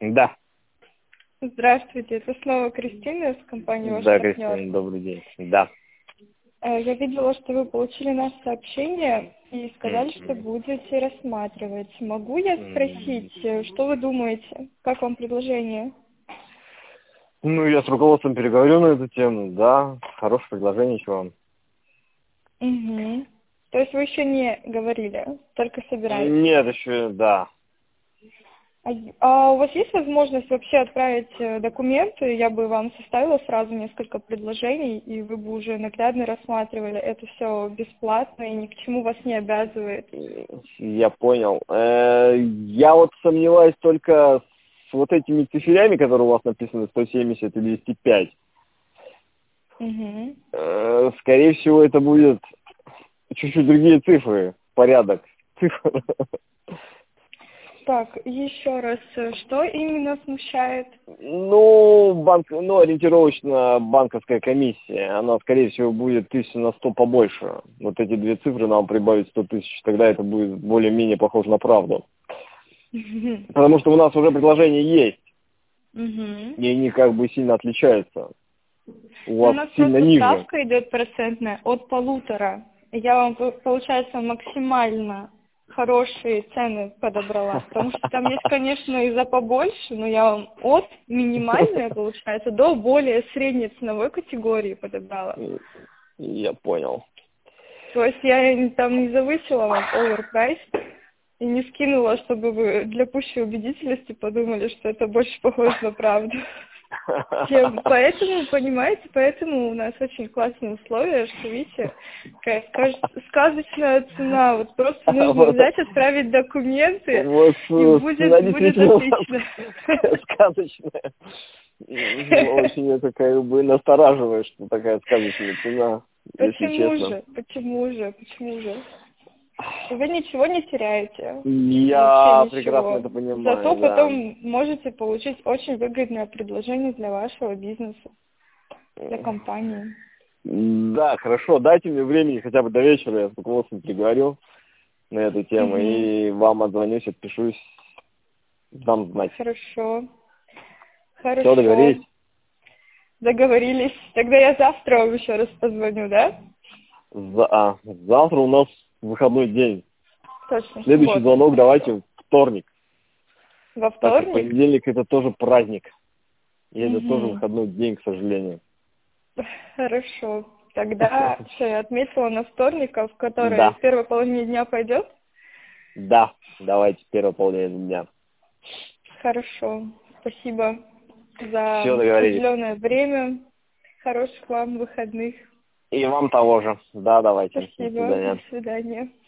Да. Здравствуйте, это снова Кристина из компании «Ваш Да, партнер». Кристина, добрый день. Да. Я видела, что вы получили наше сообщение и сказали, что Мгм. будете рассматривать. Могу я М. спросить, что вы думаете? Как вам предложение? Ну, я с руководством переговорю на эту тему. Да, хорошее предложение еще вам. Угу. То есть вы еще не говорили, только собираетесь. Нет, еще, да. А у вас есть возможность вообще отправить документы? Я бы вам составила сразу несколько предложений, и вы бы уже наглядно рассматривали. Это все бесплатно и ни к чему вас не обязывает. Я понял. Я вот сомневаюсь только с вот этими циферями, которые у вас написаны, 170 и 205. Угу. Скорее всего, это будет чуть-чуть другие цифры, порядок цифр. Так, еще раз, что именно смущает? Ну, ориентировочно банковская комиссия, она, скорее всего, будет 1000 на 100 побольше. Вот эти две цифры нам прибавить 100 тысяч, тогда это будет более-менее похоже на правду. Мгм. Потому что у нас уже предложение есть, Мгм. и они как бы сильно отличаются. У Ну, у вас нас сильно просто ниже. ставка идет процентная от 1,5. Я вам, получается, максимально хорошие цены подобрала, потому что там есть, конечно, и за побольше, но я вам от минимальной, получается, до более средней ценовой категории подобрала. Я понял. То есть я там не завысила вам оверпрайс и не скинула, чтобы вы для пущей убедительности подумали, что это больше похоже на правду. Поэтому, понимаете, поэтому у нас очень классные условия, что, видите, какая сказочная цена. Вот просто нужно Вот взять, отправить документы, вот, и будет, цена будет действительно у отлично. вас сказочная. Очень это как бы настораживает, что такая сказочная цена, если Почему честно. же? Почему же? Почему же? Вы ничего не теряете. Вообще Я прекрасно ничего. это Зато понимаю, да. потом можете получить очень выгодное предложение для вашего бизнеса, для компании. Да, хорошо, дайте мне времени хотя бы до вечера, я с руководством переговорю на эту тему, Угу. и вам отзвонюсь, отпишусь, дам знать. Хорошо. Все, Хорошо. договорились? Договорились. Тогда я завтра вам еще раз позвоню, да? Завтра у нас выходной день. Точно, Следующий суббота. звонок Хорошо. давайте вторник, Во так как вторник? понедельник это тоже праздник. И это тоже Угу. выходной день, к сожалению. Хорошо. Тогда все, я отметила на вторник, в который Да, в первой половине дня пойдет? да, давайте первое половина дня. Хорошо. Спасибо за Все, договорились. уделенное время. Хороших вам выходных. И вам того же. Да, давайте. До Спасибо. До свидания. свидания.